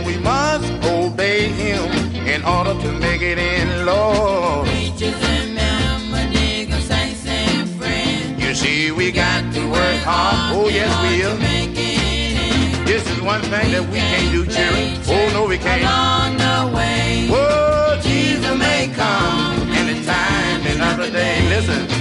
and we must obey him in order to make it in, Lord. Preachers and members, saints and friends. You see, we got to work hard. Oh, yes, we will. This is one thing that we can't do, children. Oh, no, we can't. Along the way, oh, Jesus may come anytime, another day. Listen.